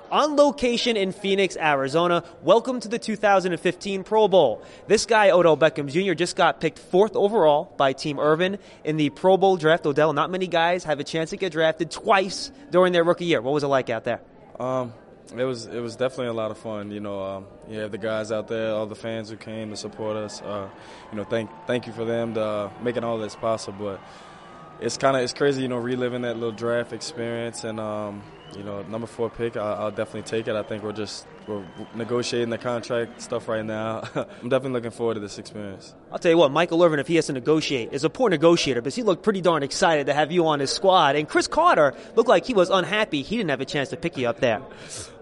on location in Phoenix, Arizona. Welcome to the 2015 Pro Bowl. This guy, Odell Beckham Jr., just got picked 4th overall by Team Irvin in the Pro Bowl draft. Odell, not many guys have a chance to get drafted twice during their rookie year. What was it like out there? It was definitely a lot of fun. You have the guys out there, all the fans who came to support us. Thank you for them to making all this possible. But it's crazy, reliving that little draft experience. And number 4 pick, I'll definitely take it. I think we're negotiating the contract stuff right now. I'm definitely looking forward to this experience. I'll tell you what, Michael Irvin, if he has to negotiate, is a poor negotiator, because he looked pretty darn excited to have you on his squad. And Chris Carter looked like he was unhappy he didn't have a chance to pick you up there.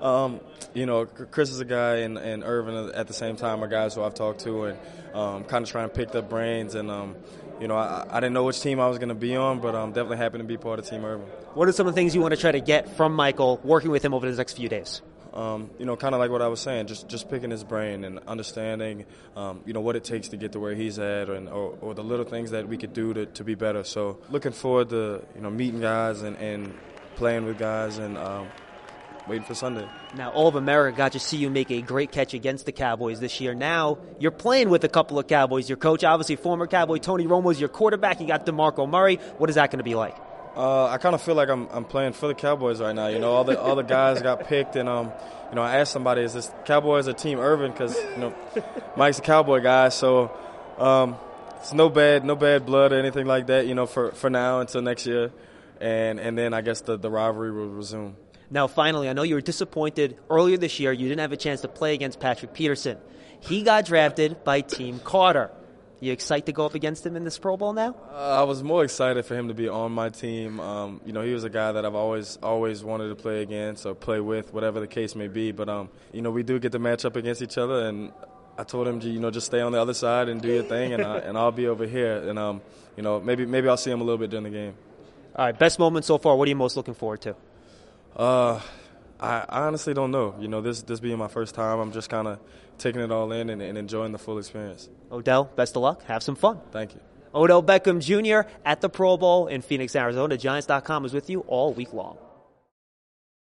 Chris is a guy, and Irvin at the same time are guys who I've talked to and kind of trying to pick their brains. And I didn't know which team I was going to be on, but I'm definitely happy to be part of Team Irvin. What are some of the things you want to try to get from Michael working with him over the next few days? Kind of like what I was saying, just picking his brain and understanding, what it takes to get to where he's at, or the little things that we could do to be better. So looking forward to meeting guys and playing with guys and waiting for Sunday. Now, all of America got to see you make a great catch against the Cowboys this year. Now, you're playing with a couple of Cowboys. Your coach, obviously former Cowboy Tony Romo, is your quarterback. You got DeMarco Murray. What is that going to be like? I kind of feel like I'm playing for the Cowboys right now. All the guys got picked, and I asked somebody, is this Cowboys or Team Irvin? Because Mike's a Cowboy guy, so it's no bad blood or anything like that. For now until next year, and then I guess the rivalry will resume. Now, finally, I know you were disappointed earlier this year. You didn't have a chance to play against Patrick Peterson. He got drafted by Team Carter. You excited to go up against him in this Pro Bowl now? I was more excited for him to be on my team. He was a guy that I've always wanted to play against or play with, whatever the case may be. But, we do get to match up against each other, and I told him, just stay on the other side and do your thing, and I'll be over here. And, maybe I'll see him a little bit during the game. All right, best moment so far. What are you most looking forward to? I honestly don't know. This being my first time, I'm just kind of taking it all in and enjoying the full experience. Odell, best of luck. Have some fun. Thank you. Odell Beckham Jr. at the Pro Bowl in Phoenix, Arizona. Giants.com is with you all week long.